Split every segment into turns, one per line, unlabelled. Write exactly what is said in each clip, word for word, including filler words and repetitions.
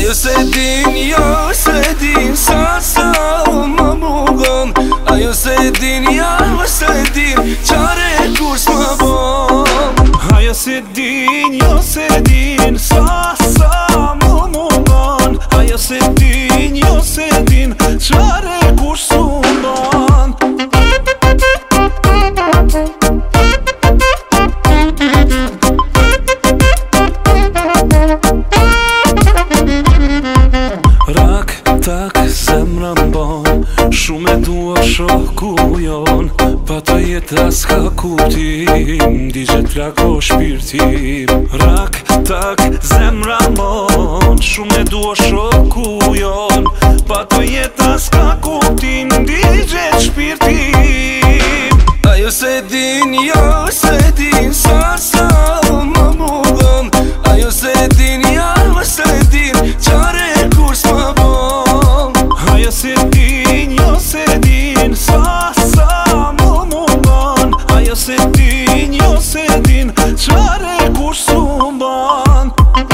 Ajo se din, jo se din, sa sa më mugon. Ajo se din, jo se din, qare kur s'ma bon.
Ajo se din, jo se din, sa sa më mugon. Ajo se din, jo se din, qare kur s'ma bon. Rak, tak, zemra m'bon, shumë e dua shoku jon. Pa të jeta s'ka kuptim, digjet flako shpirtim. Rak, tak, zemra m'bon, shumë e dua shoku jon. Pa të jeta s'ka kuptim, digjet shpirtim.
Ajo se din, jo se din, sa sa më mugon. Ajo se din, jo se din, qare kur s'ma bon.
Ajo se din, jo se din, sa sa më mugon. Ajo se din, jo se din, qare kur s'ma bon.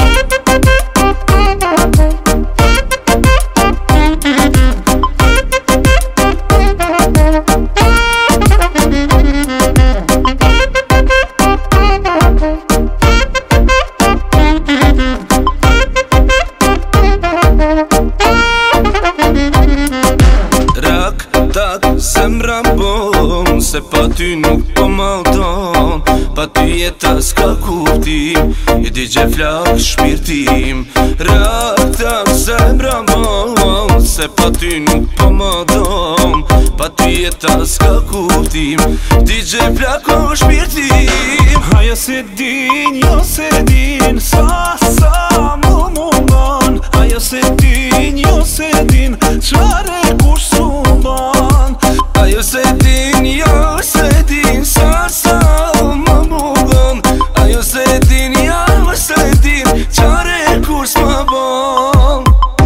Zemra bon, se pa ty nuk po maldon. Pa ty jeta s'ka kuptim, i digje flak shpirtim. Rak tak zemra bon, se pa ty nuk po maldon. Pa ty jeta s'ka kuptim, digje flak shpirtim.
Ajo se din, jo se din, sa sa më mugon. Ajo se din, jo se din, qare kur s'ma bon.
Ajo se din, jo se din, sa sa më mugon. Ajo se din, jo se din, qare kur s'ma bon.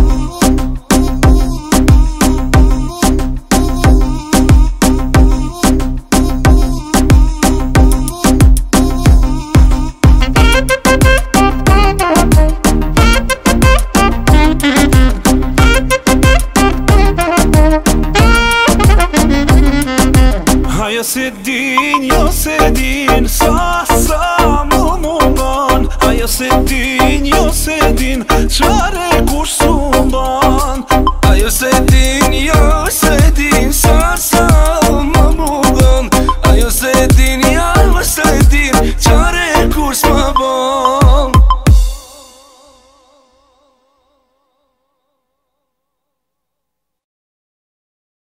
Ajo se din, jo se din, sa sa më mugon. Ajo se din, jo se din, qare kur s'ma bon.
Ajo se din, jo se din, sa sa më mugon. Ajo se din, jo se din, qare kur s'ma bon.